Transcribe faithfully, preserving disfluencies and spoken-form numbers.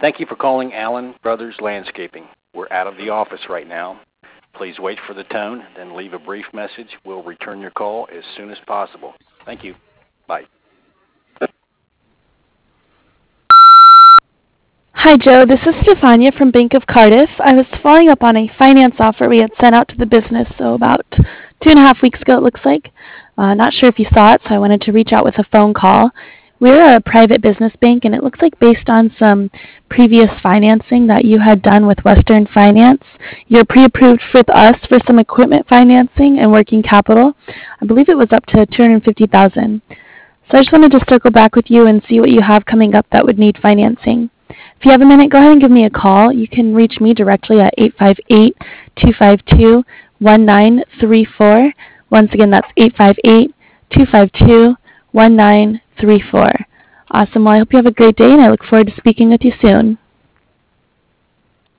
Thank you for calling Allen Brothers Landscaping. We're out of the office right now. Please wait for the tone, then leave a brief message. We'll return your call as soon as possible. Thank you. Bye. Hi, Joe. This is Stefania from Bank of Cardiff. I was following up on a finance offer we had sent out to the business, so about two and a half weeks ago, it looks like. Uh, not sure if you saw it, so I wanted to reach out with a phone call. We're a private business bank, and it looks like based on some previous financing that you had done with Western Finance, you're pre-approved with us for some equipment financing and working capital. I believe it was up to two hundred fifty thousand dollars. So I just wanted to circle back with you and see what you have coming up that would need financing. If you have a minute, go ahead and give me a call. You can reach me directly at eight five eight, two five two, one nine three four. Once again, that's eight five eight, two five two, one nine three four. Awesome. Well, I hope you have a great day, and I look forward to speaking with you soon.